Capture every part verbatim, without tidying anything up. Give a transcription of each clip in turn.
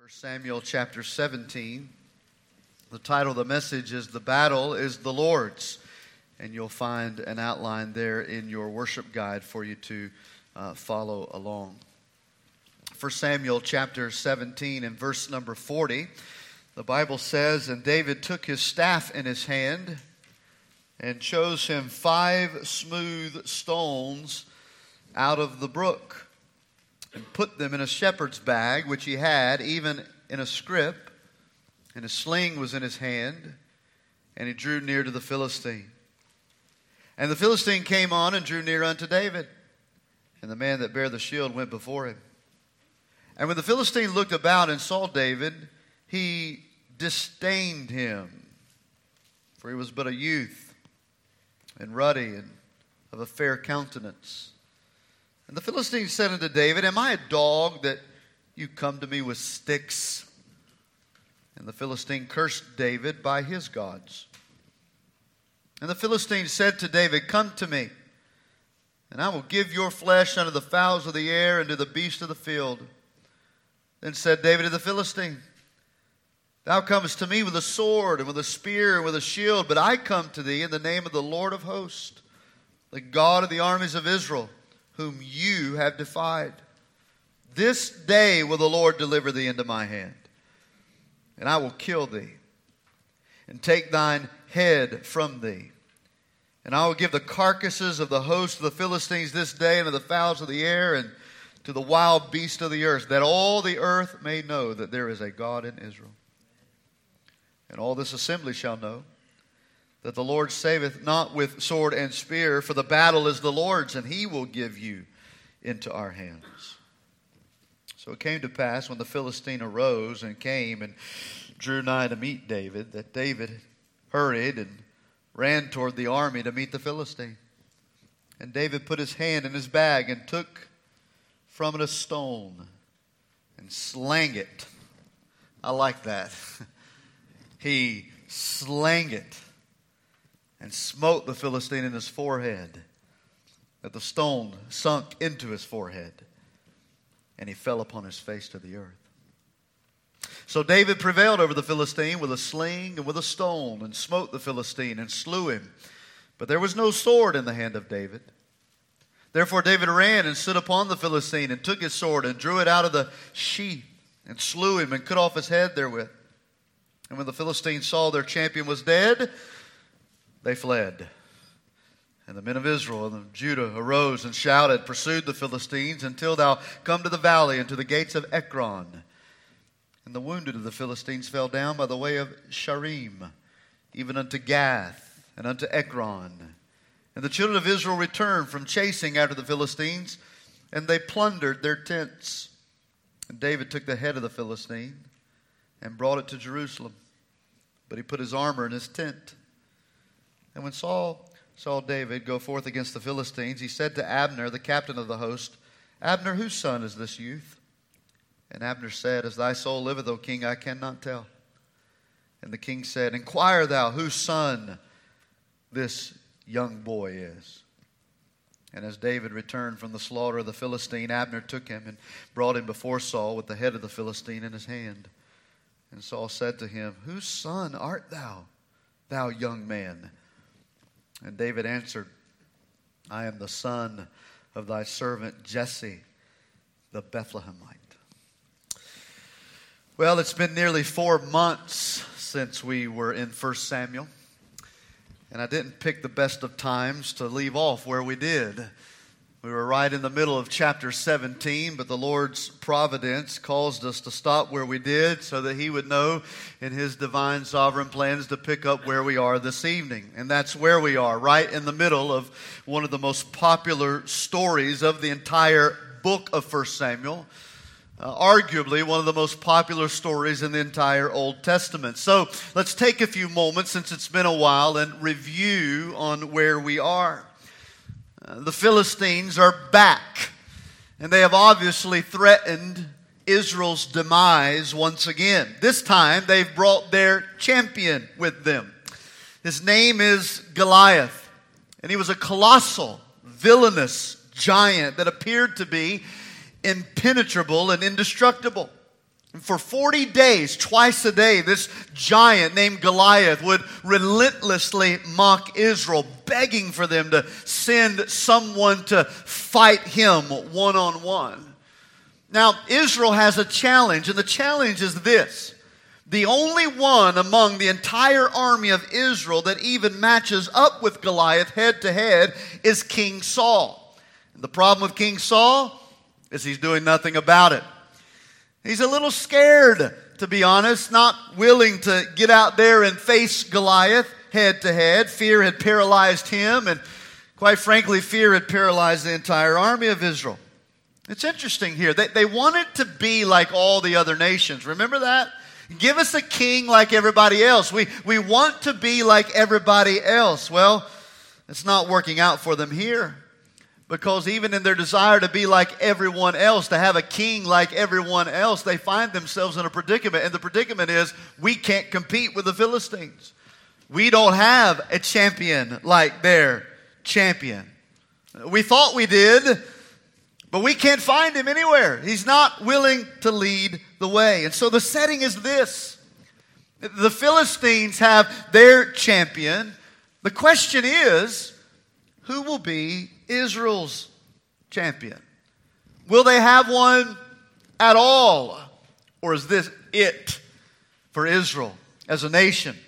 First Samuel chapter seventeen. The title of the message is "The Battle is the Lord's," and you'll find an outline there in your worship guide for you to uh, follow along. First Samuel chapter seventeen and verse number forty, the Bible says, "And David took his staff in his hand and chose him five smooth stones out of the brook, and put them in a shepherd's bag, which he had, even in a scrip, and a sling was in his hand, and he drew near to the Philistine. And the Philistine came on and drew near unto David, and the man that bare the shield went before him. And when the Philistine looked about and saw David, he disdained him, for he was but a youth, and ruddy, and of a fair countenance. And the Philistine said unto David, Am I a dog that you come to me with sticks? And the Philistine cursed David by his gods. And the Philistine said to David, Come to me, and I will give your flesh unto the fowls of the air and to the beasts of the field. Then said David to the Philistine, Thou comest to me with a sword and with a spear and with a shield, but I come to thee in the name of the Lord of hosts, the God of the armies of Israel, whom you have defied. This day will the Lord deliver thee into my hand, and I will kill thee, and take thine head from thee. And I will give the carcasses of the host of the Philistines this day unto the fowls of the air and to the wild beasts of the earth, that all the earth may know that there is a God in Israel. And all this assembly shall know that the Lord saveth not with sword and spear, for the battle is the Lord's, and he will give you into our hands. So it came to pass, when the Philistine arose and came and drew nigh to meet David, that David hurried and ran toward the army to meet the Philistine. And David put his hand in his bag and took from it a stone and slang it. I like that. He slang it and smote the Philistine in his forehead, that the stone sunk into his forehead, and he fell upon his face to the earth. So David prevailed over the Philistine with a sling and with a stone, and smote the Philistine and slew him. But there was no sword in the hand of David. Therefore David ran and stood upon the Philistine, and took his sword and drew it out of the sheath, and slew him and cut off his head therewith. And when the Philistines saw their champion was dead, they fled. And the men of Israel and of Judah arose and shouted, pursued the Philistines, until thou come to the valley and to the gates of Ekron. And the wounded of the Philistines fell down by the way of Sharim, even unto Gath and unto Ekron. And the children of Israel returned from chasing after the Philistines, and they plundered their tents. And David took the head of the Philistine and brought it to Jerusalem, but he put his armor in his tent. And when Saul saw David go forth against the Philistines, he said to Abner, the captain of the host, Abner, whose son is this youth? And Abner said, As thy soul liveth, O king, I cannot tell. And the king said, Inquire thou whose son this young boy is. And as David returned from the slaughter of the Philistine, Abner took him and brought him before Saul with the head of the Philistine in his hand. And Saul said to him, Whose son art thou, thou young man? And David answered, I am the son of thy servant Jesse, the Bethlehemite. Well, it's been nearly four months since we were in First Samuel. And I didn't pick the best of times to leave off where we did. We were right in the middle of chapter seventeen, but the Lord's providence caused us to stop where we did so that He would know in His divine sovereign plans to pick up where we are this evening. And that's where we are, right in the middle of one of the most popular stories of the entire book of First Samuel. Uh, arguably one of the most popular stories in the entire Old Testament. So let's take a few moments, since it's been a while, and review on where we are. Uh, the Philistines are back, and they have obviously threatened Israel's demise once again. This time they've brought their champion with them. His name is Goliath, and he was a colossal, villainous giant that appeared to be impenetrable and indestructible. For forty days, twice a day, this giant named Goliath would relentlessly mock Israel, begging for them to send someone to fight him one-on-one. Now, Israel has a challenge, and the challenge is this. The only one among the entire army of Israel that even matches up with Goliath head-to-head is King Saul. And the problem with King Saul is he's doing nothing about it. He's a little scared, to be honest, not willing to get out there and face Goliath head to head. Fear had paralyzed him, and quite frankly, fear had paralyzed the entire army of Israel. It's interesting here. They, they wanted to be like all the other nations. Remember that? Give us a king like everybody else. We, we want to be like everybody else. Well, it's not working out for them here. Because even in their desire to be like everyone else, to have a king like everyone else, they find themselves in a predicament. And the predicament is, we can't compete with the Philistines. We don't have a champion like their champion. We thought we did, but we can't find him anywhere. He's not willing to lead the way. And so the setting is this. The Philistines have their champion. The question is, who will be Israel's champion? Will they have one at all? Or is this it for Israel as a nation,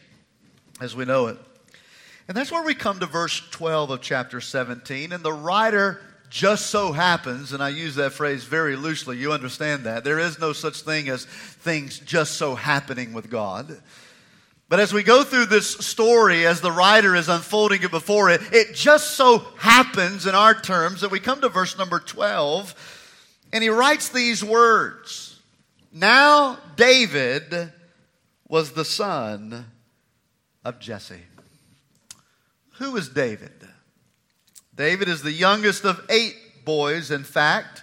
as we know it? And that's where we come to verse twelve of chapter seventeen. And the writer just so happens, and I use that phrase very loosely, you understand that. There is no such thing as things just so happening with God. But as we go through this story, as the writer is unfolding it before it, it just so happens in our terms that we come to verse number twelve, and he writes these words. Now David was the son of Jesse. Who is David? David is the youngest of eight boys, in fact.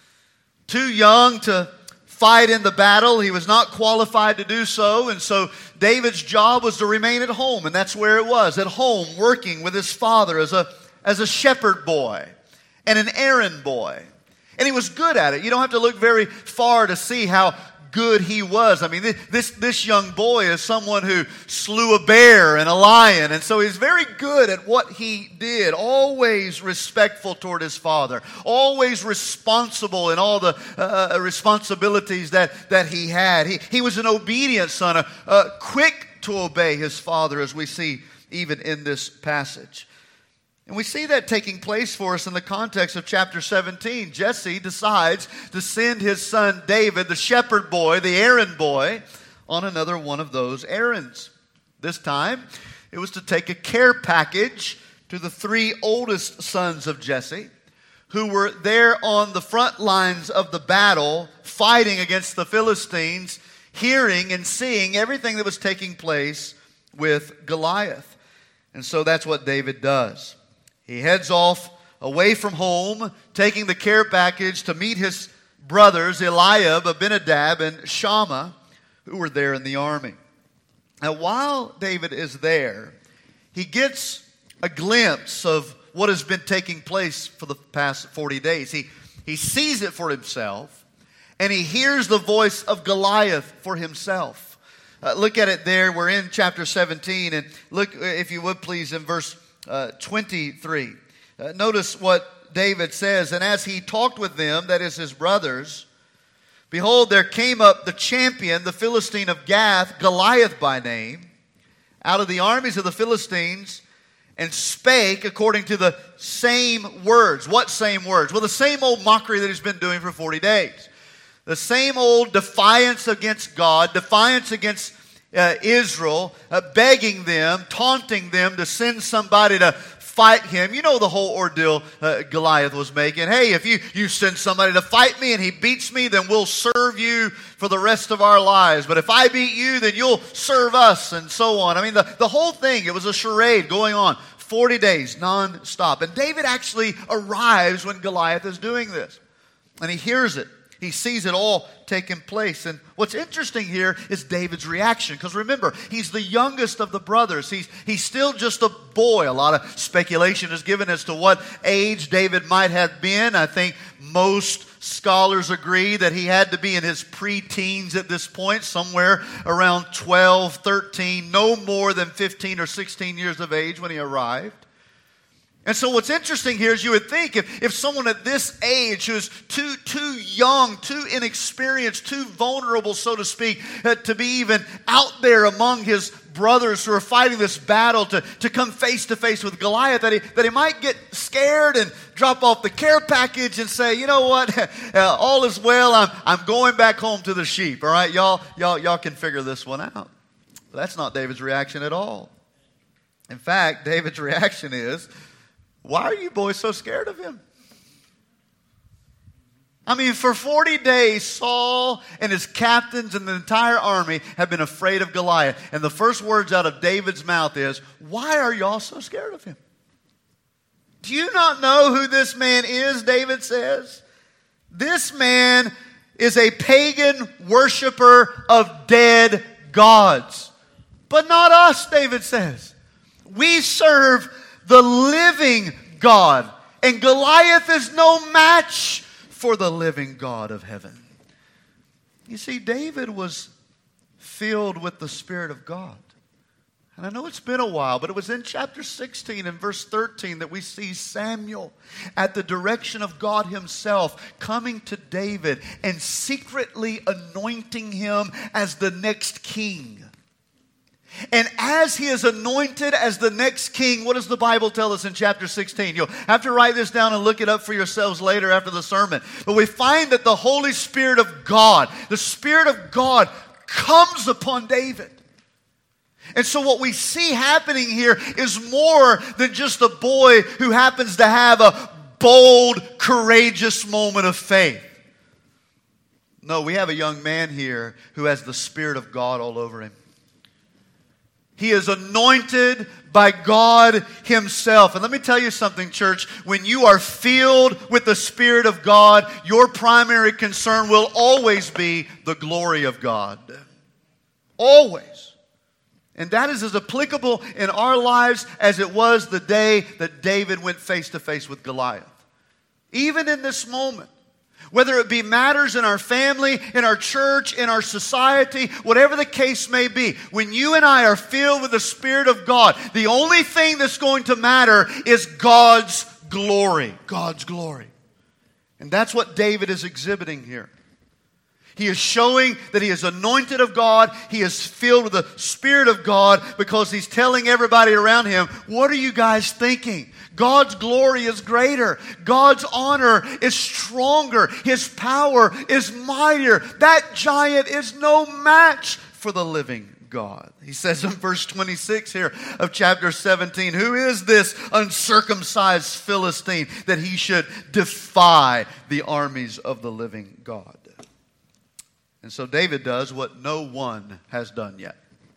Too young to fight in the battle. He was not qualified to do so, and so David's job was to remain at home, and that's where it was, at home, working with his father as a, as a shepherd boy and an errand boy. And he was good at it. You don't have to look very far to see how good he was. I mean, this, this young boy is someone who slew a bear and a lion, and so he's very good at what he did, always respectful toward his father, always responsible in all the uh, responsibilities that, that he had. He, he was an obedient son, uh, uh, quick to obey his father, as we see even in this passage. And we see that taking place for us in the context of chapter seventeen. Jesse decides to send his son David, the shepherd boy, the errand boy, on another one of those errands. This time, it was to take a care package to the three oldest sons of Jesse, who were there on the front lines of the battle, fighting against the Philistines, hearing and seeing everything that was taking place with Goliath. And so that's what David does. He heads off away from home, taking the care package to meet his brothers, Eliab, Abinadab, and Shammah, who were there in the army. Now, while David is there, he gets a glimpse of what has been taking place for the past forty days. He, he sees it for himself, and he hears the voice of Goliath for himself. Uh, look at it there. We're in chapter seventeen, and look, if you would please, in verse Uh, twenty-three. Uh, notice what David says. And as he talked with them, that is his brothers, behold, there came up the champion, the Philistine of Gath, Goliath by name, out of the armies of the Philistines, and spake according to the same words. What same words? Well, the same old mockery that he's been doing for forty days. The same old defiance against God, defiance against Uh, Israel, uh, begging them, taunting them to send somebody to fight him. You know the whole ordeal uh, Goliath was making. Hey, if you, you send somebody to fight me and he beats me, then we'll serve you for the rest of our lives. But if I beat you, then you'll serve us, and so on. I mean, the, the whole thing, it was a charade going on. forty days, non-stop. And David actually arrives when Goliath is doing this. And he hears it. He sees it all taking place. And what's interesting here is David's reaction. Because remember, he's the youngest of the brothers. He's, he's still just a boy. A lot of speculation is given as to what age David might have been. I think most scholars agree that he had to be in his pre-teens at this point, somewhere around twelve, thirteen, no more than fifteen or sixteen years of age when he arrived. And so what's interesting here is you would think if, if someone at this age who's too, too young, too inexperienced, too vulnerable, so to speak, uh, to be even out there among his brothers who are fighting this battle to, to come face to face with Goliath, that he, that he might get scared and drop off the care package and say, you know what, uh, all is well, I'm, I'm going back home to the sheep, all right? Y'all, y'all, y'all can figure this one out. But that's not David's reaction at all. In fact, David's reaction is, why are you boys so scared of him? I mean, for forty days, Saul and his captains and the entire army have been afraid of Goliath. And the first words out of David's mouth is, why are y'all so scared of him? Do you not know who this man is, David says? This man is a pagan worshiper of dead gods. But not us, David says. We serve the living God. And Goliath is no match for the living God of heaven. You see, David was filled with the Spirit of God. And I know it's been a while, but it was in chapter sixteen and verse thirteen that we see Samuel at the direction of God himself coming to David and secretly anointing him as the next king. And as he is anointed as the next king, what does the Bible tell us in chapter sixteen? You'll have to write this down and look it up for yourselves later after the sermon. But we find that the Holy Spirit of God, the Spirit of God comes upon David. And so what we see happening here is more than just a boy who happens to have a bold, courageous moment of faith. No, we have a young man here who has the Spirit of God all over him. He is anointed by God himself. And let me tell you something, church. When you are filled with the Spirit of God, your primary concern will always be the glory of God. Always. And that is as applicable in our lives as it was the day that David went face to face with Goliath. Even in this moment. Whether it be matters in our family, in our church, in our society, whatever the case may be, when you and I are filled with the Spirit of God, the only thing that's going to matter is God's glory. God's glory. And that's what David is exhibiting here. He is showing that he is anointed of God. He is filled with the Spirit of God because he's telling everybody around him, what are you guys thinking? God's glory is greater. God's honor is stronger. His power is mightier. That giant is no match for the living God. He says in verse twenty-six here of chapter seventeen, who is this uncircumcised Philistine that he should defy the armies of the living God? And so David does what no one has done yet.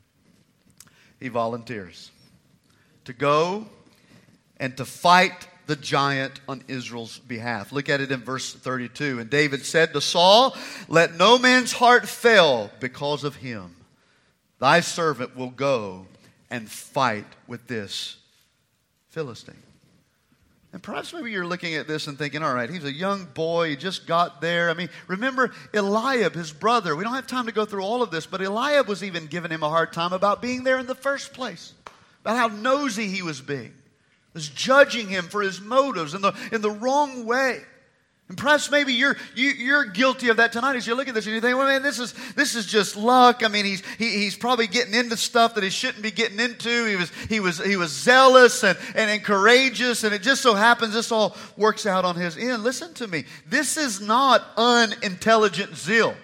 He volunteers to go and to fight the giant on Israel's behalf. Look at it in verse thirty-two. And David said to Saul, let no man's heart fail because of him. Thy servant will go and fight with this Philistine. And perhaps maybe you're looking at this and thinking, all right, he's a young boy, he just got there. I mean, remember Eliab, his brother. We don't have time to go through all of this, but Eliab was even giving him a hard time about being there in the first place, about how nosy he was being, was judging him for his motives in the, in the wrong way. And perhaps maybe you're you, you're guilty of that tonight as you look at this and you think, well, man, this is this is just luck. I mean, he's he, he's probably getting into stuff that he shouldn't be getting into. He was he was he was zealous and, and, and courageous, and it just so happens this all works out on his end. Listen to me. This is not unintelligent zeal.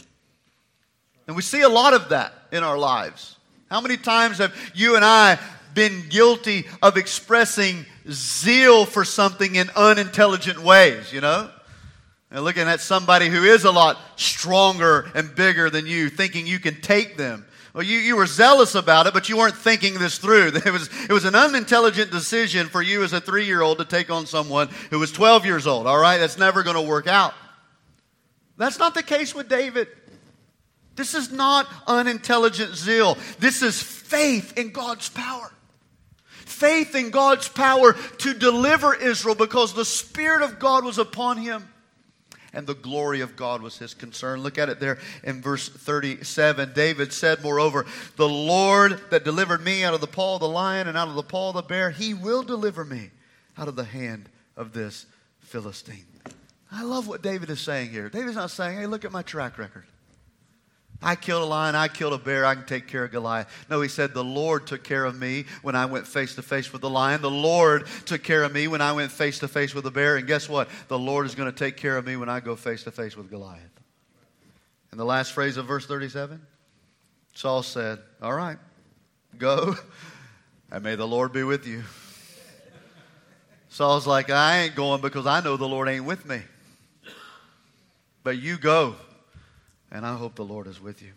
And we see a lot of that in our lives. How many times have you and I been guilty of expressing zeal for something in unintelligent ways, you know? And looking at somebody who is a lot stronger and bigger than you, thinking you can take them. Well, you, you were zealous about it, but you weren't thinking this through. It was, it was an unintelligent decision for you as a three-year-old to take on someone who was twelve years old, all right? That's never going to work out. That's not the case with David. This is not unintelligent zeal. This is faith in God's power. Faith in God's power to deliver Israel because the Spirit of God was upon him. And the glory of God was his concern. Look at it there in verse thirty-seven. David said, moreover, the Lord that delivered me out of the paw of the lion and out of the paw of the bear, he will deliver me out of the hand of this Philistine. I love what David is saying here. David's not saying, hey, look at my track record. I killed a lion, I killed a bear, I can take care of Goliath. No, he said, the Lord took care of me when I went face to face with the lion. The Lord took care of me when I went face to face with the bear. And guess what? The Lord is going to take care of me when I go face to face with Goliath. And the last phrase of verse thirty-seven, Saul said, all right, go, and may the Lord be with you. Saul's like, I ain't going because I know the Lord ain't with me. But you go. And I hope the Lord is with you.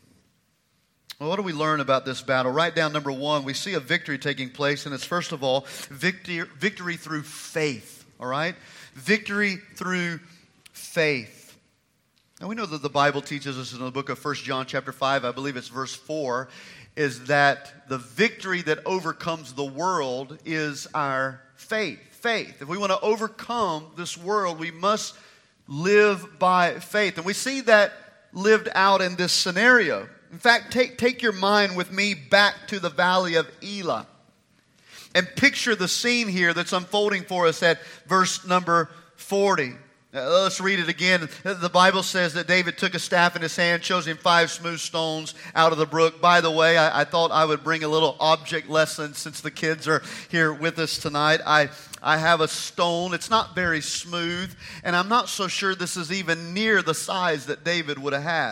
Well, what do we learn about this battle? Write down number one. We see a victory taking place. And it's first of all, victory, victory through faith. All right? Victory through faith. Now we know that the Bible teaches us in the book of First John chapter five, I believe it's verse four, is that the victory that overcomes the world is our faith. Faith. If we want to overcome this world, we must live by faith. And we see that lived out in this scenario. In fact, take, take your mind with me back to the valley of Elah and picture the scene here that's unfolding for us at verse number forty. Now, let's read it again. The Bible says that David took a staff in his hand, chose him five smooth stones out of the brook. By the way, I, I thought I would bring a little object lesson since the kids are here with us tonight. I, I have a stone. It's not very smooth, and I'm not so sure this is even near the size that David would have had.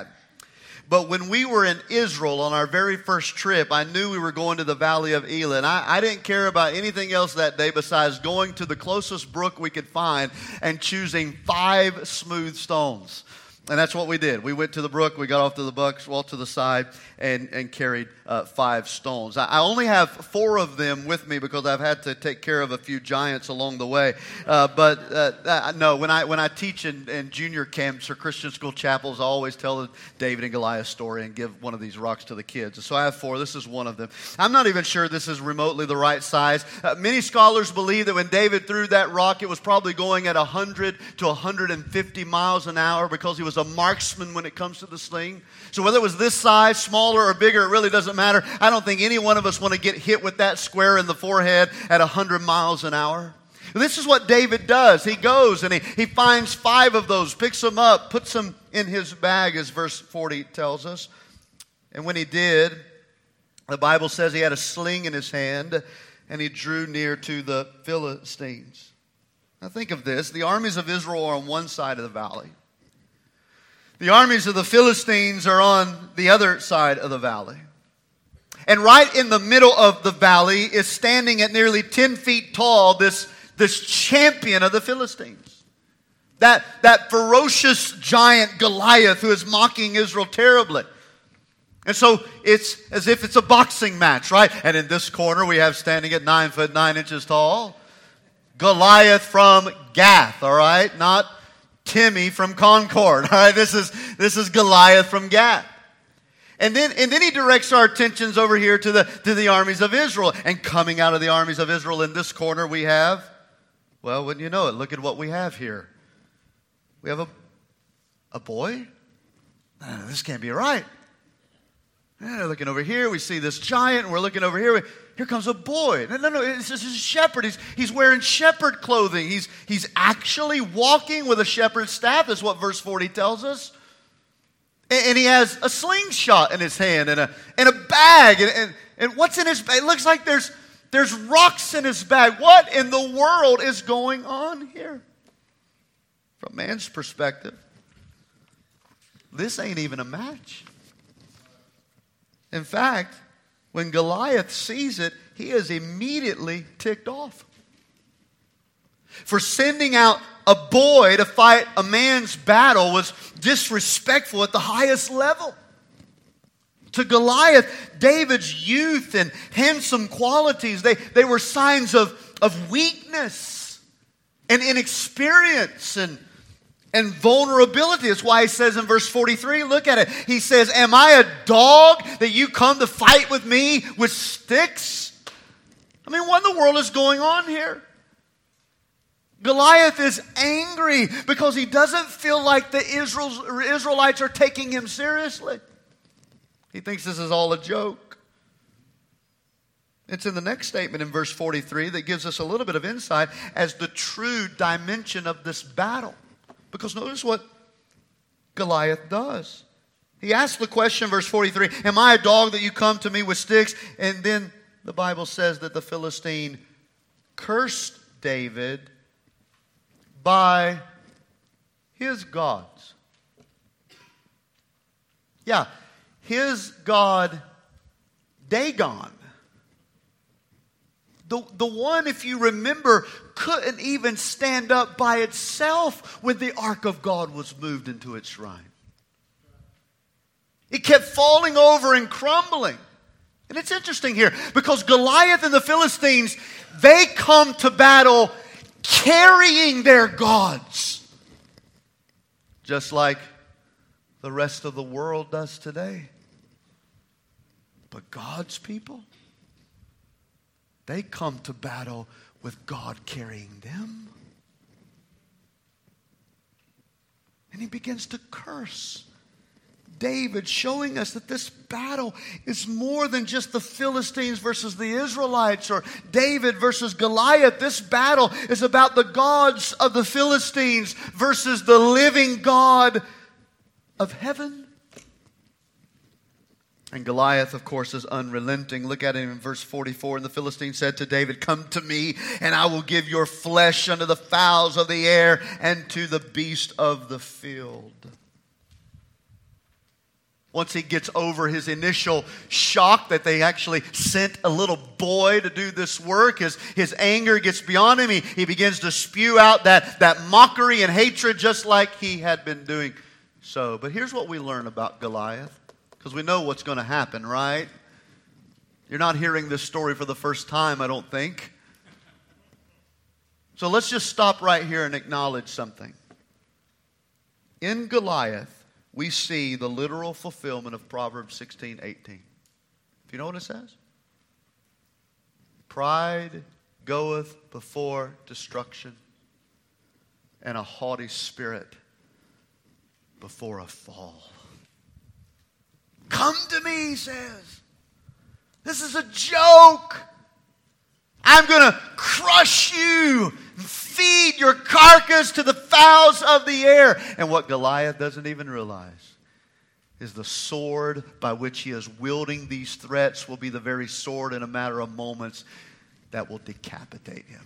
But when we were in Israel on our very first trip, I knew we were going to the Valley of Elah. And I, I didn't care about anything else that day besides going to the closest brook we could find and choosing five smooth stones. And that's what we did. We went to the brook, we got off to the bucks, walked to the side, and, and carried uh, five stones. I, I only have four of them with me because I've had to take care of a few giants along the way. Uh, but uh, uh, no, when I when I teach in, in junior camps or Christian school chapels, I always tell the David and Goliath story and give one of these rocks to the kids. So I have four. This is one of them. I'm not even sure this is remotely the right size. Uh, many scholars believe that when David threw that rock, it was probably going at one hundred to one hundred fifty miles an hour because he was a marksman when it comes to the sling. So whether it was this size, smaller or bigger, it really doesn't matter. I don't think any one of us want to get hit with that square in the forehead at one hundred miles an hour. This is what David does. He goes and he, he finds five of those, picks them up, puts them in his bag, as verse forty tells us. And when he did, the Bible says he had a sling in his hand and he drew near to the Philistines. Now think of this. The armies of Israel are on one side of the valley. The armies of the Philistines are on the other side of the valley. And right in the middle of the valley is standing at nearly ten feet tall this, this champion of the Philistines. That, that ferocious giant Goliath who is mocking Israel terribly. And so it's as if it's a boxing match, right? And in this corner we have standing at nine foot nine inches tall, Goliath from Gath, all right? Not Timmy from Concord. All right, this is this is Goliath from Gath. And then and then he directs our attentions over here to the to the armies of Israel. And coming out of the armies of Israel in this corner we have, well, wouldn't you know it, look at what we have here. We have a a boy? No, this can't be right. Yeah, looking over here, we see this giant, and we're looking over here. Here comes a boy. No, no, no, it's just a shepherd. He's, he's wearing shepherd clothing. He's, he's actually walking with a shepherd's staff. That's what verse forty tells us. And, and he has a slingshot in his hand and a, and a bag. And, and, and what's in his bag? It looks like there's, there's rocks in his bag. What in the world is going on here? From man's perspective, this ain't even a match. In fact, when Goliath sees it, he is immediately ticked off. For sending out a boy to fight a man's battle was disrespectful at the highest level. To Goliath, David's youth and handsome qualities, they, they were signs of, of weakness and inexperience and, and vulnerability. That's why he says in verse forty-three, look at it. He says, am I a dog that you come to fight with me with sticks? I mean, what in the world is going on here? Goliath is angry because he doesn't feel like the Israel's, Israelites are taking him seriously. He thinks this is all a joke. It's in the next statement in verse forty-three that gives us a little bit of insight as the true dimension of this battle. Because notice what Goliath does. He asks the question, verse forty-three, am I a dog that you come to me with sticks? And then the Bible says that the Philistine cursed David by his gods. Yeah, his god Dagon. The, the one, if you remember, couldn't even stand up by itself when the ark of God was moved into its shrine. It kept falling over and crumbling. And it's interesting here because Goliath and the Philistines, they come to battle carrying their gods. Just like the rest of the world does today. But God's people, they come to battle with God carrying them. And he begins to curse David, showing us that this battle is more than just the Philistines versus the Israelites or David versus Goliath. This battle is about the gods of the Philistines versus the living God of heaven. And Goliath, of course, is unrelenting. Look at it in verse forty-four. And the Philistine said to David, come to me, and I will give your flesh unto the fowls of the air and to the beast of the field. Once he gets over his initial shock that they actually sent a little boy to do this work, his, his anger gets beyond him. He, he begins to spew out that, that mockery and hatred just like he had been doing so. But here's what we learn about Goliath. Because we know what's going to happen, right? You're not hearing this story for the first time, I don't think. So let's just stop right here and acknowledge something. In Goliath, we see the literal fulfillment of Proverbs sixteen eighteen. Do you know what it says? Pride goeth before destruction, and a haughty spirit before a fall. Come to me, he says. This is a joke. I'm going to crush you and feed your carcass to the fowls of the air. And what Goliath doesn't even realize is the sword by which he is wielding these threats will be the very sword in a matter of moments that will decapitate him.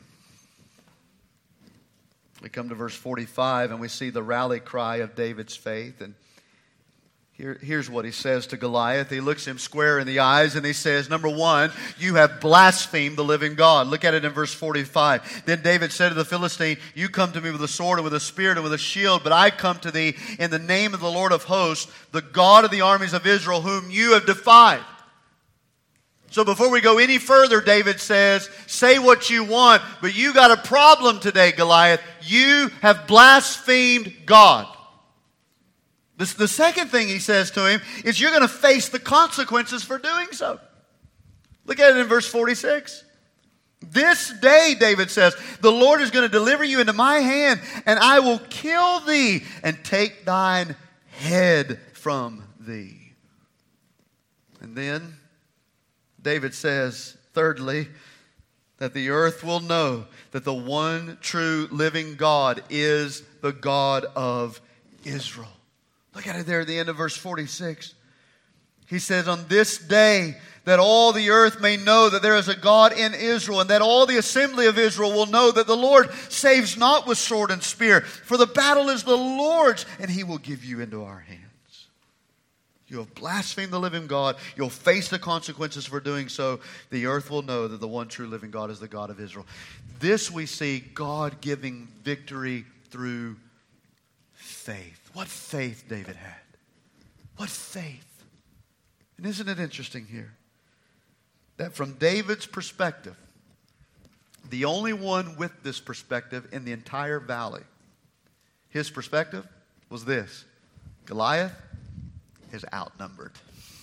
We come to verse forty-five and we see the rally cry of David's faith. And Here, here's what he says to Goliath. He looks him square in the eyes and he says, number one, you have blasphemed the living God. Look at it in verse forty-five. Then David said to the Philistine, you come to me with a sword and with a spear and with a shield, but I come to thee in the name of the Lord of hosts, the God of the armies of Israel, whom you have defied. So before we go any further, David says, say what you want, but you got a problem today, Goliath. You have blasphemed God. This, the second thing he says to him is you're going to face the consequences for doing so. Look at it in verse forty-six. This day, David says, the Lord is going to deliver you into my hand, and I will kill thee and take thine head from thee. And then David says, thirdly, that the earth will know that the one true living God is the God of Israel. Look at it there at the end of verse forty-six. He says, on this day that all the earth may know that there is a God in Israel, and that all the assembly of Israel will know that the Lord saves not with sword and spear, for the battle is the Lord's, and he will give you into our hands. You have blasphemed the living God. You'll face the consequences for doing so. The earth will know that the one true living God is the God of Israel. This we see God giving victory through faith. What faith David had. What faith. And isn't it interesting here that from David's perspective, the only one with this perspective in the entire valley His perspective was this: Goliath is outnumbered.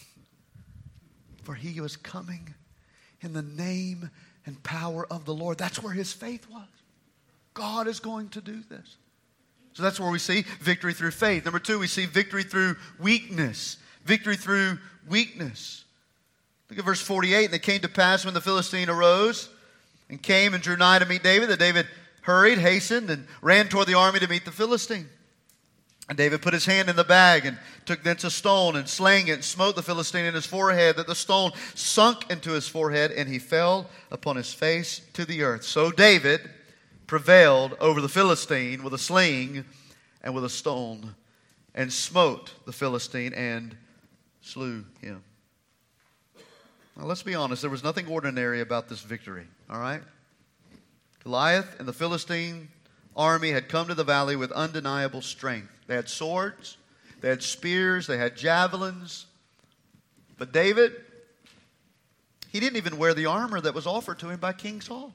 For he was coming in the name and power of the Lord. That's where his faith was. God is going to do this. So that's where we see victory through faith. Number two, we see victory through weakness. Victory through weakness. Look at verse forty-eight. And it came to pass when the Philistine arose and came and drew nigh to meet David, that David hurried, hastened, and ran toward the army to meet the Philistine. And David put his hand in the bag and took thence a stone and slang it and smote the Philistine in his forehead, that the stone sunk into his forehead, and he fell upon his face to the earth. So David prevailed over the Philistine with a sling and with a stone, and smote the Philistine and slew him. Now let's be honest, there was nothing ordinary about this victory, all right? Goliath and the Philistine army had come to the valley with undeniable strength. They had swords, they had spears, they had javelins. But David, he didn't even wear the armor that was offered to him by King Saul.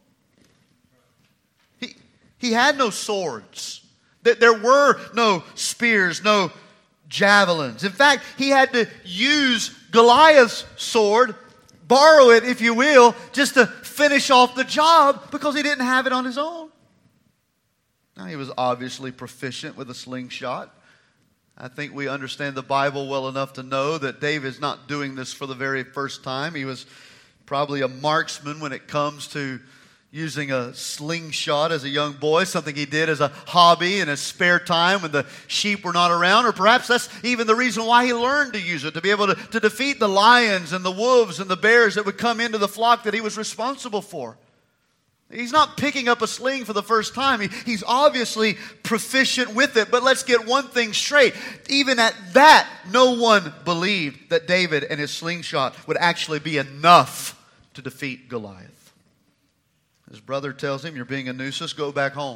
He, he had no swords. There were no spears, no javelins. In fact, he had to use Goliath's sword, borrow it, if you will, just to finish off the job because he didn't have it on his own. Now, he was obviously proficient with a slingshot. I think we understand the Bible well enough to know that David's not doing this for the very first time. He was probably a marksman when it comes to using a slingshot as a young boy, something he did as a hobby in his spare time when the sheep were not around. Or perhaps that's even the reason why he learned to use it, to be able to, to defeat the lions and the wolves and the bears that would come into the flock that he was responsible for. He's not picking up a sling for the first time. He, he's obviously proficient with it. But let's get one thing straight. Even at that, no one believed that David and his slingshot would actually be enough to defeat Goliath. His brother tells him, "You're being a nuisance, go back home."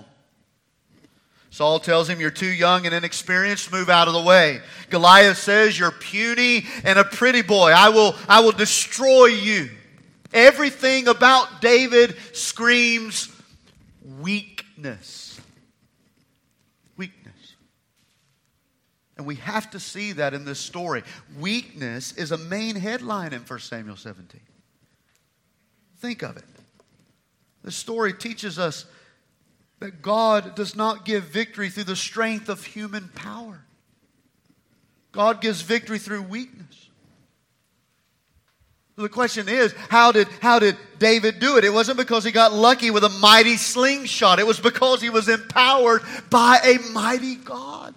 Saul tells him, "You're too young and inexperienced, move out of the way." Goliath says, "You're puny and a pretty boy. I will, I will destroy you." Everything about David screams weakness. Weakness. And we have to see that in this story. Weakness is a main headline in First Samuel seventeen. Think of it. The story teaches us that God does not give victory through the strength of human power. God gives victory through weakness. The question is, how did, how did David do it? It wasn't because he got lucky with a mighty slingshot. It was because he was empowered by a mighty God.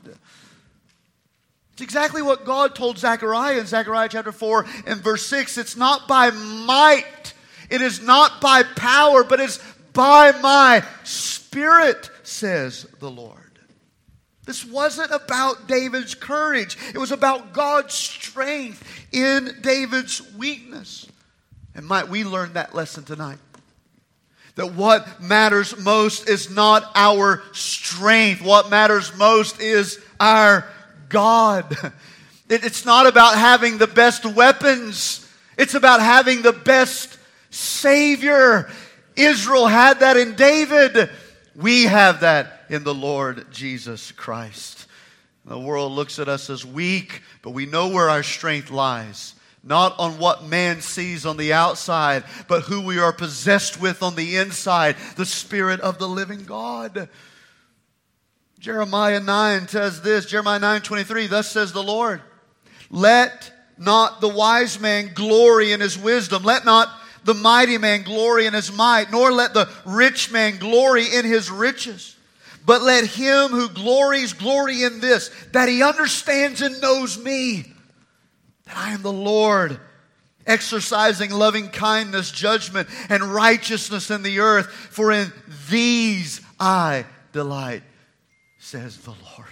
It's exactly what God told Zechariah in Zechariah chapter four and verse six. It's not by might, it is not by power, but it's by my Spirit, says the Lord. This wasn't about David's courage. It was about God's strength in David's weakness. And might we learn that lesson tonight? That what matters most is not our strength. What matters most is our God. It's not about having the best weapons. It's about having the best Savior. Israel had that in David. We have that in the Lord Jesus Christ. The world looks at us as weak, but we know where our strength lies. Not on what man sees on the outside, but who we are possessed with on the inside, the Spirit of the living God. Jeremiah nine says this, Jeremiah nine twenty-three, "Thus says the Lord, let not the wise man glory in his wisdom, let not the mighty man glory in his might, nor let the rich man glory in his riches. But let him who glories glory in this, that he understands and knows me, that I am the Lord, exercising loving kindness, judgment, and righteousness in the earth. For in these I delight, says the Lord."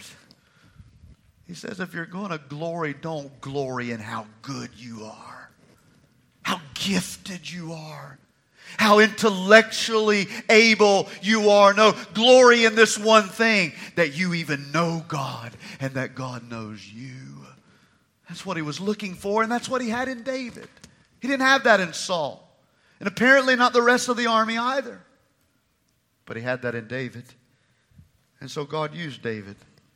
He says, if you're going to glory, don't glory in how good you are, how gifted you are, how intellectually able you are. No, glory in this one thing, that you even know God and that God knows you. That's what he was looking for, and that's what he had in David. He didn't have that in Saul, and apparently not the rest of the army either. But he had that in David. And so God used David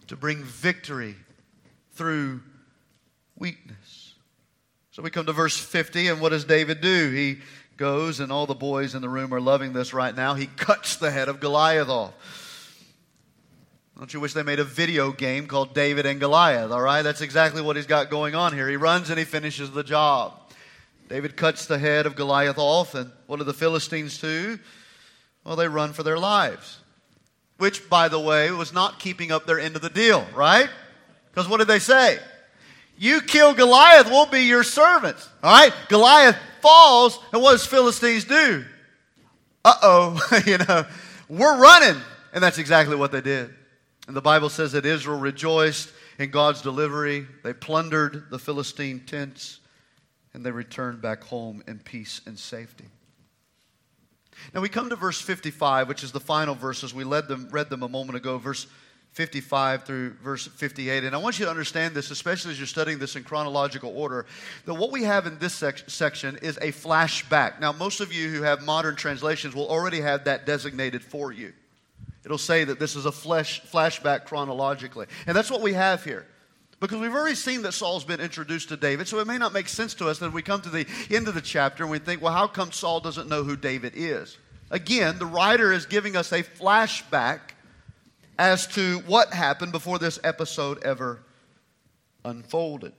to bring victory through weakness. So we come to verse fifty, and what does David do? He goes, and all the boys in the room are loving this right now. He cuts the head of Goliath off. Don't you wish they made a video game called David and Goliath, all right? That's exactly what he's got going on here. He runs and he finishes the job. David cuts the head of Goliath off, and what do the Philistines do? Well, they run for their lives. Which, by the way, was not keeping up their end of the deal, right? Because what did they say? You kill Goliath, we'll be your servants. All right? Goliath falls, and what does Philistines do? Uh-oh, you know, we're running. And that's exactly what they did. And the Bible says that Israel rejoiced in God's delivery. They plundered the Philistine tents, and they returned back home in peace and safety. Now we come to verse fifty-five, which is the final verses. We read them, read them a moment ago, verse fifty-five through verse fifty-eight. And I want you to understand this, especially as you're studying this in chronological order, that what we have in this sec- section is a flashback. Now, most of you who have modern translations will already have that designated for you. It'll say that this is a flesh, flashback chronologically. And that's what we have here. Because we've already seen that Saul's been introduced to David, so it may not make sense to us that we come to the end of the chapter and we think, well, how come Saul doesn't know who David is? Again, the writer is giving us a flashback as to what happened before this episode ever unfolded.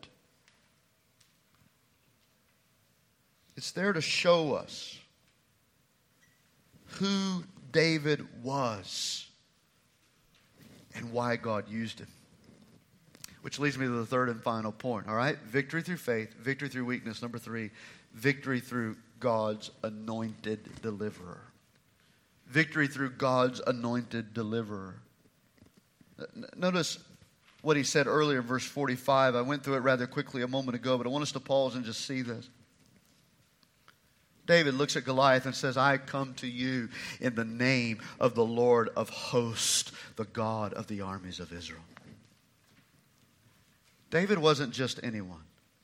It's there to show us who David was and why God used him. Which leads me to the third and final point, all right? Victory through faith, victory through weakness. Number three, victory through God's anointed deliverer. Victory through God's anointed deliverer. Notice what he said earlier in verse forty-five. I went through it rather quickly a moment ago, but I want us to pause and just see this. David looks at Goliath and says, I come to you in the name of the Lord of hosts, the God of the armies of Israel. David wasn't just anyone.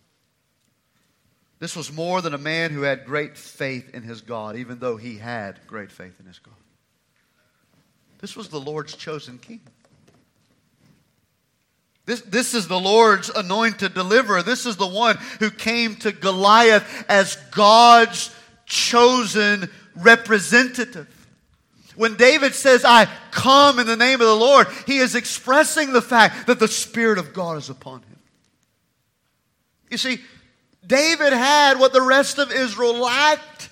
This was more than a man who had great faith in his God, even though he had great faith in his God. This was the Lord's chosen king. This, this is the Lord's anointed deliverer. This is the one who came to Goliath as God's chosen representative. When David says, I come in the name of the Lord, he is expressing the fact that the Spirit of God is upon him. You see, David had what the rest of Israel lacked.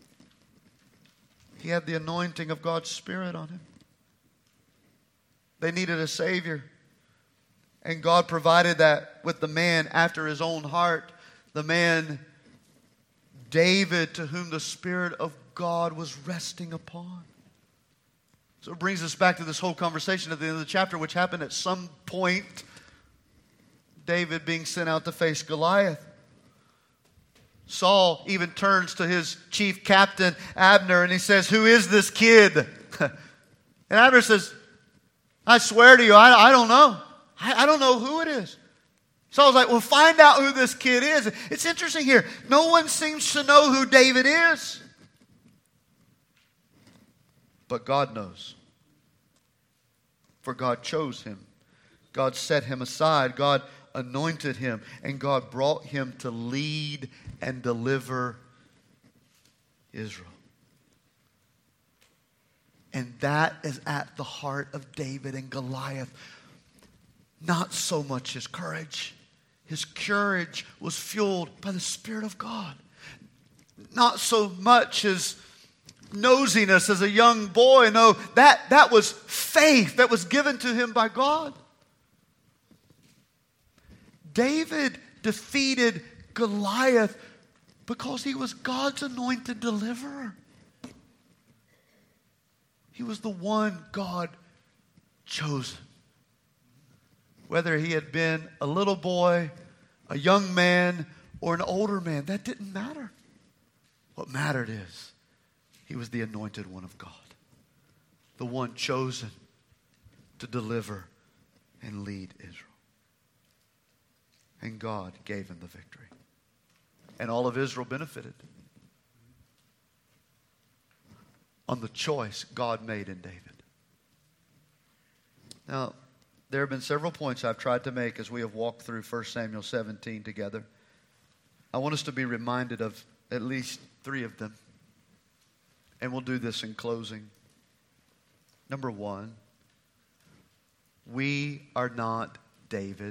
He had the anointing of God's Spirit on him. They needed a Savior. And God provided that with the man after his own heart. The man, David, to whom the Spirit of God was resting upon. So it brings us back to this whole conversation at the end of the chapter, which happened at some point. David being sent out to face Goliath. Saul even turns to his chief captain, Abner, and he says, who is this kid? And Abner says, I swear to you, I, I don't know. I, I don't know who it is. Saul's like, well, find out who this kid is. It's interesting here. No one seems to know who David is. But God knows. For God chose him. God set him aside. God anointed him. And God brought him to lead and deliver Israel. And that is at the heart of David and Goliath. Not so much his courage. His courage was fueled by the Spirit of God. Not so much his nosiness as a young boy. No, that, that was faith that was given to him by God. David defeated Goliath because he was God's anointed deliverer. He was the one God chosen. Whether he had been a little boy, a young man, or an older man, that didn't matter. What mattered is he was the anointed one of God. The one chosen to deliver and lead Israel. And God gave him the victory. And all of Israel benefited on the choice God made in David. Now, There have been several points I've tried to make as we have walked through First Samuel seventeen together. I want us to be reminded of at least three of them. And we'll do this in closing. Number one, we are not David.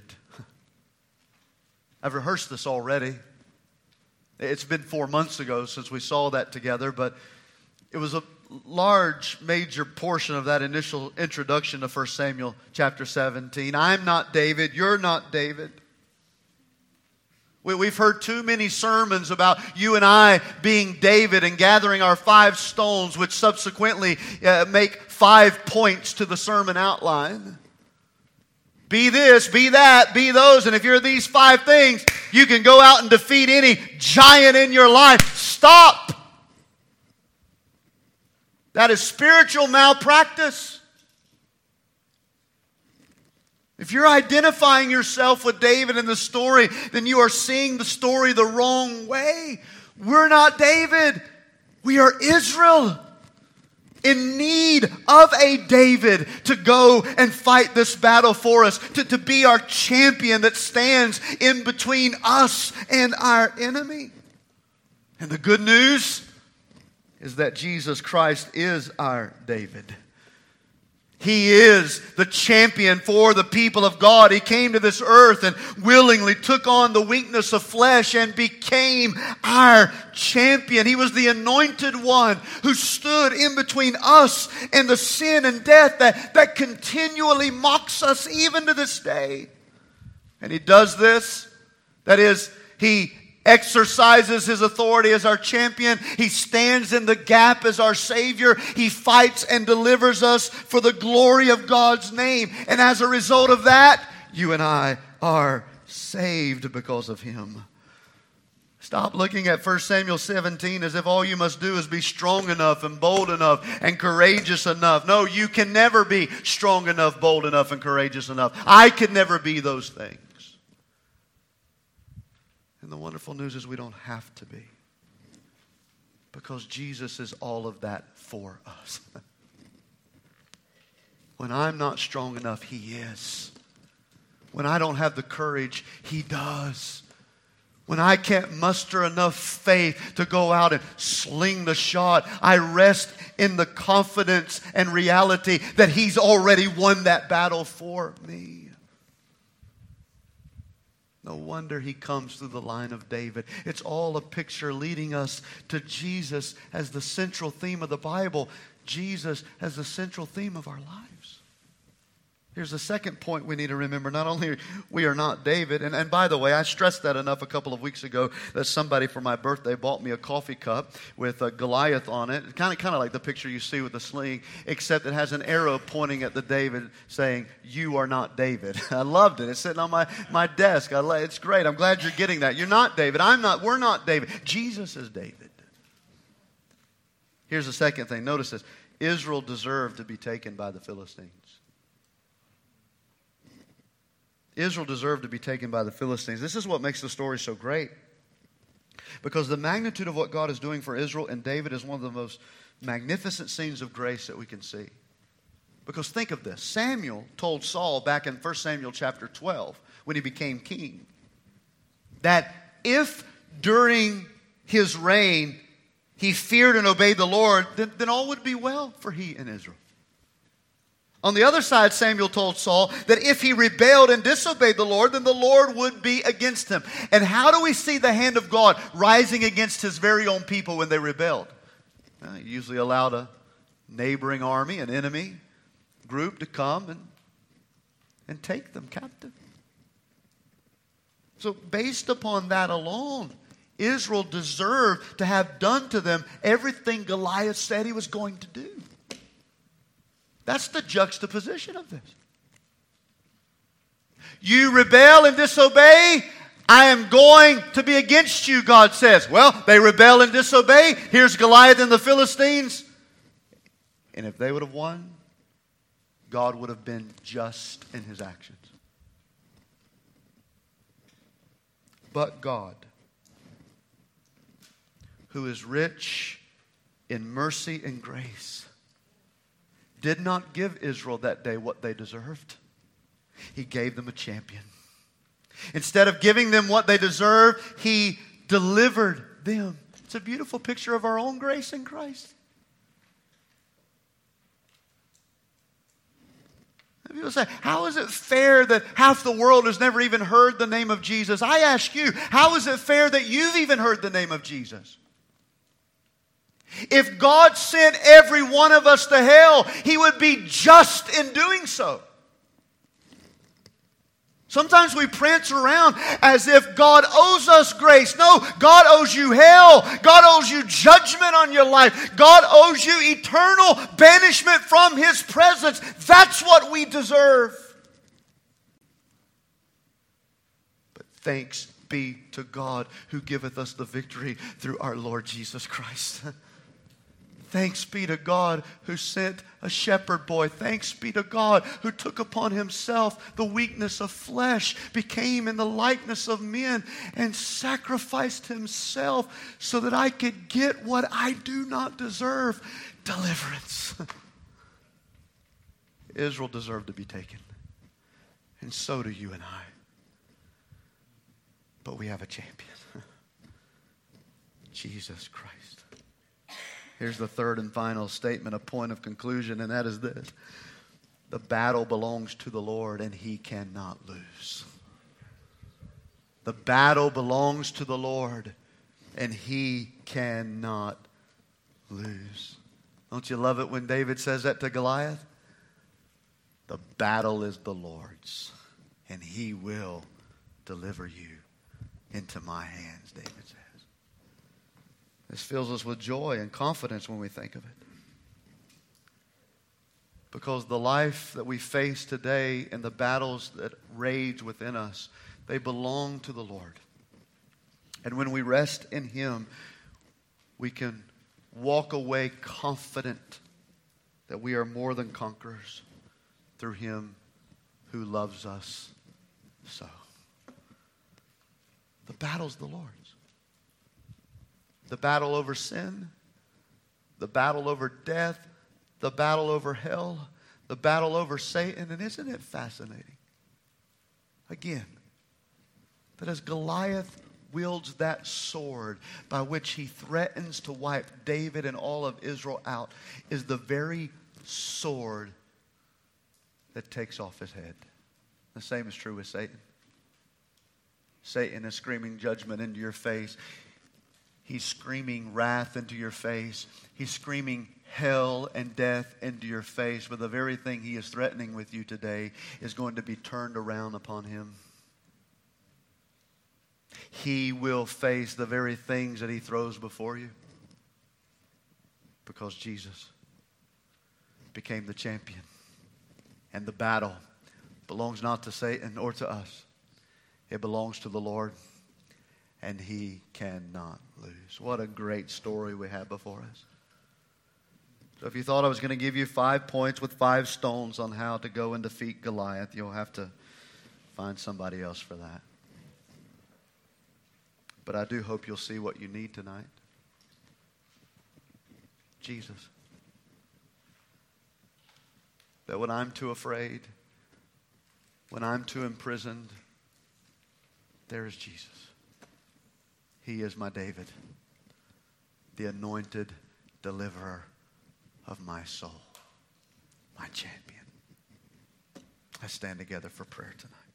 I've rehearsed this already. It's been four months ago since we saw that together, but it was a large, major portion of that initial introduction to First Samuel chapter seventeen. I'm not David. You're not David. We, we've heard too many sermons about you and I being David and gathering our five stones, which subsequently uh, make five points to the sermon outline. Be this, be that, be those. And if you're these five things, you can go out and defeat any giant in your life. Stop. That is spiritual malpractice. If you're identifying yourself with David in the story, then you are seeing the story the wrong way. We're not David. We are Israel, in need of a David to go and fight this battle for us, to, to be our champion that stands in between us and our enemy. And the good news is that Jesus Christ is our David. He is the champion for the people of God. He came to this earth and willingly took on the weakness of flesh and became our champion. He was the anointed one who stood in between us and the sin and death that, that continually mocks us even to this day. And He does this. That is, He exercises His authority as our champion. He stands in the gap as our Savior. He fights and delivers us for the glory of God's name. And as a result of that, you and I are saved because of Him. Stop looking at First Samuel seventeen as if all you must do is be strong enough and bold enough and courageous enough. No, you can never be strong enough, bold enough, and courageous enough. I could never be those things. And the wonderful news is we don't have to be, because Jesus is all of that for us. When I'm not strong enough, He is. When I don't have the courage, He does. When I can't muster enough faith to go out and sling the shot, I rest in the confidence and reality that He's already won that battle for me. No wonder He comes through the line of David. It's all a picture leading us to Jesus as the central theme of the Bible. Jesus as the central theme of our lives. Here's the second point we need to remember. Not only we are not David, and, and by the way, I stressed that enough a couple of weeks ago that somebody for my birthday bought me a coffee cup with a Goliath on it. Kind of, kind of like the picture you see with the sling, except it has an arrow pointing at the David saying, "You are not David." I loved it. It's sitting on my, my desk. I love, it's great. I'm glad you're getting that. You're not David. I'm not. We're not David. Jesus is David. Here's the second thing. Notice this. Israel deserved to be taken by the Philistines. Israel deserved to be taken by the Philistines. This is what makes the story so great. Because the magnitude of what God is doing for Israel and David is one of the most magnificent scenes of grace that we can see. Because think of this. Samuel told Saul back in First Samuel chapter twelve, when he became king, that if during his reign he feared and obeyed the Lord, then, then all would be well for he and Israel. On the other side, Samuel told Saul that if he rebelled and disobeyed the Lord, then the Lord would be against him. And how do we see the hand of God rising against His very own people when they rebelled? Uh, he usually allowed a neighboring army, an enemy group, to come and, and take them captive. So based upon that alone, Israel deserved to have done to them everything Goliath said he was going to do. That's the juxtaposition of this. You rebel and disobey, I am going to be against you, God says. Well, they rebel and disobey. Here's Goliath and the Philistines. And if they would have won, God would have been just in His actions. But God, who is rich in mercy and grace, did not give Israel that day what they deserved. He gave them a champion. Instead of giving them what they deserved, He delivered them. It's a beautiful picture of our own grace in Christ. People say, how is it fair that half the world has never even heard the name of Jesus? I ask you, how is it fair that you've even heard the name of Jesus? If God sent every one of us to hell, He would be just in doing so. Sometimes we prance around as if God owes us grace. No, God owes you hell. God owes you judgment on your life. God owes you eternal banishment from His presence. That's what we deserve. But thanks be to God who giveth us the victory through our Lord Jesus Christ. Thanks be to God who sent a shepherd boy. Thanks be to God who took upon Himself the weakness of flesh, became in the likeness of men, and sacrificed Himself so that I could get what I do not deserve, deliverance. Israel deserved to be taken, and so do you and I. But we have a champion, Jesus Christ. Here's the third and final statement, a point of conclusion, and that is this. The battle belongs to the Lord, and He cannot lose. The battle belongs to the Lord, and He cannot lose. Don't you love it when David says that to Goliath? The battle is the Lord's, and He will deliver you into my hands, David says. This fills us with joy and confidence when we think of it. Because the life that we face today and the battles that rage within us, they belong to the Lord. And when we rest in Him, we can walk away confident that we are more than conquerors through Him who loves us so. The battle's the Lord's. The battle over sin, the battle over death, the battle over hell, the battle over Satan. And isn't it fascinating? Again, that as Goliath wields that sword by which he threatens to wipe David and all of Israel out, is the very sword that takes off his head. The same is true with Satan. Satan is screaming judgment into your face. He's screaming wrath into your face. He's screaming hell and death into your face. But the very thing he is threatening with you today is going to be turned around upon him. He will face the very things that he throws before you. Because Jesus became the champion. And the battle belongs not to Satan or to us. It belongs to the Lord. And He cannot lose. What a great story we have before us. So if you thought I was going to give you five points with five stones on how to go and defeat Goliath, you'll have to find somebody else for that. But I do hope you'll see what you need tonight. Jesus. That when I'm too afraid, when I'm too imprisoned, there is Jesus. He is my David, the anointed deliverer of my soul, my champion. Let's stand together for prayer tonight.